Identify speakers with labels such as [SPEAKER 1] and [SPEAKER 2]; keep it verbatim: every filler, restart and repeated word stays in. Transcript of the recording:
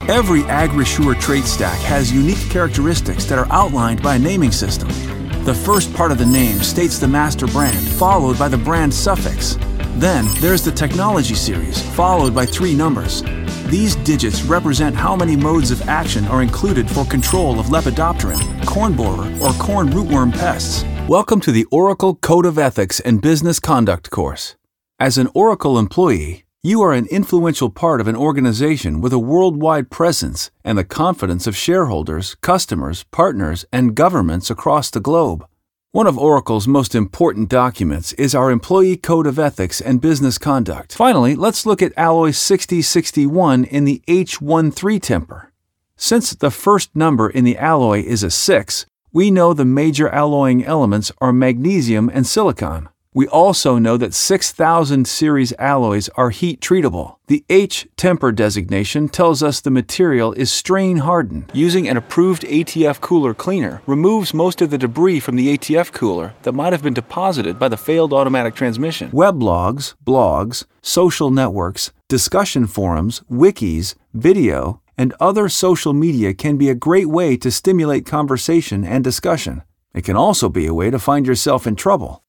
[SPEAKER 1] Every AgriSure trait stack has unique characteristics that are outlined by a naming system. The first part of the name states the master brand, followed by the brand suffix. Then, there's the technology series, followed by three numbers. These digits represent how many modes of action are included for control of Lepidopteran, corn borer, or corn rootworm pests. Welcome to the Oracle Code of Ethics and Business Conduct course. As an Oracle employee, you are an influential part of an organization with a worldwide presence and the confidence of shareholders, customers, partners, and governments across the globe. One of Oracle's most important documents is our Employee Code of Ethics and Business Conduct. Finally, let's look at alloy sixty sixty-one in the H thirteen temper. Since the first number in the alloy is a six, we know the major alloying elements are magnesium and silicon. We also know that six thousand series alloys are heat treatable. The H temper designation tells us the material is strain hardened. Using an approved A T F cooler cleaner removes most of the debris from the A T F cooler that might have been deposited by the failed automatic transmission. Weblogs, blogs, social networks, discussion forums, wikis, video, and other social media can be a great way to stimulate conversation and discussion. It can also be a way to find yourself in trouble.